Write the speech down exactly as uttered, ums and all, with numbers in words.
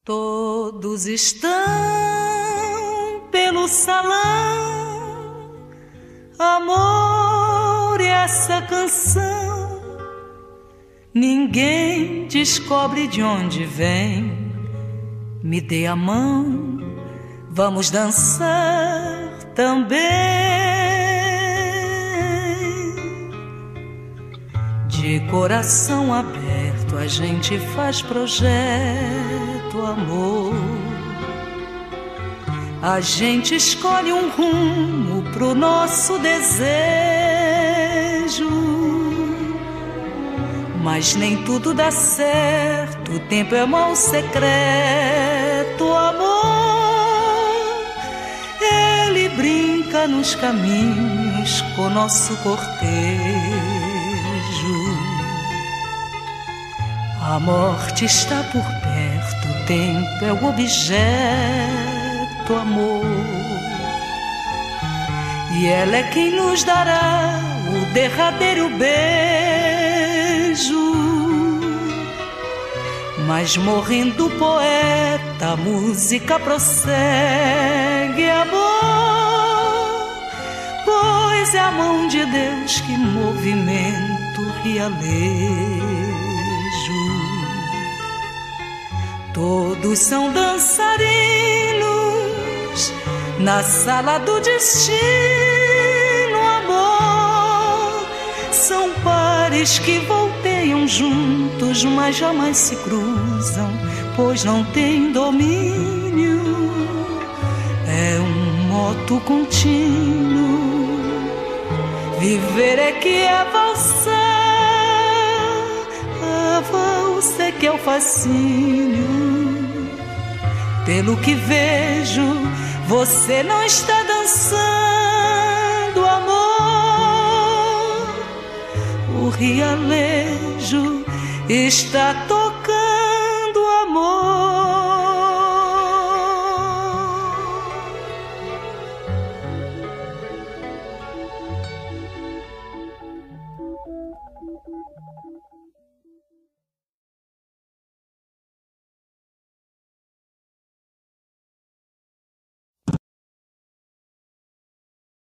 Todos estão pelo salão, amor, essa canção. Ninguém descobre de onde vem. Me dê a mão, vamos dançar também. De coração aberto a gente faz projeto, amor. A gente escolhe um rumo pro nosso desejo, mas nem tudo dá certo, o tempo é mau secreto, amor. Ele brinca nos caminhos com nosso cortejo. A morte está por perto, o tempo é o objeto, amor. E ela é quem nos dará o derradeiro beijo. Mas morrendo o poeta, a música prossegue, amor. Pois é a mão de Deus que movimenta o realejo. Todos são dançarinos na sala do destino, amor. São pares que volteiam juntos, mas jamais se cruzam, pois não tem domínio. É um moto contínuo. Viver é que é valsar, a valsa é que é o fascínio. Pelo que vejo, você não está dançando, amor. O realejo está todo